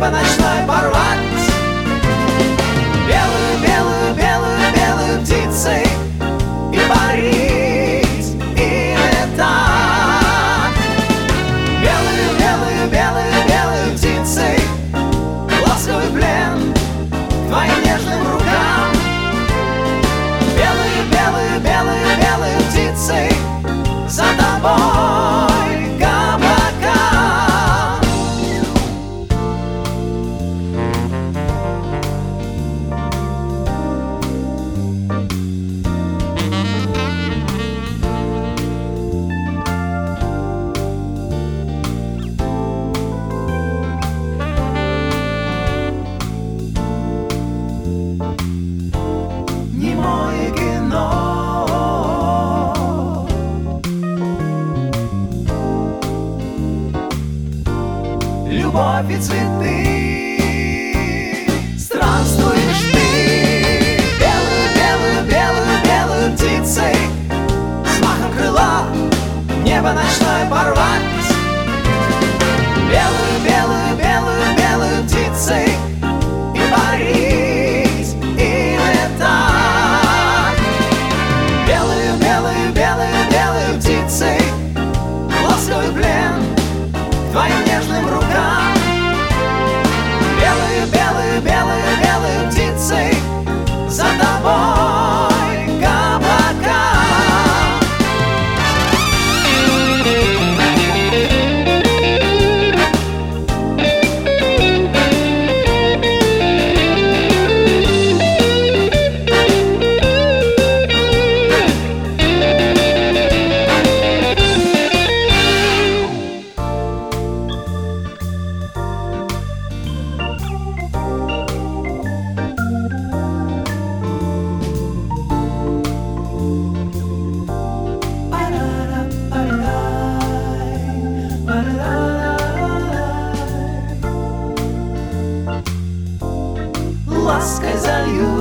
небо ночное порвать. Белую, белую, белую, белую птицей и парить, и летать. Белую, белую, белую, белую птицей ласковый плен к твоим нежным рукам. Белую, белую, белую, белую птицей за тобой к облакам. Немое кино, любовь и цветы, странствуешь ты. Белую, белую, белую, белую птицей с махом крыла небо ночное порвать. Белую, белую, белую, белую птицей и парить, и летать. Белую, белую, белую, белую птицей ласковый плен к твоим нежным рукам. Белую, белую, белую, белую птицей за тобой к облакам. Лаской залью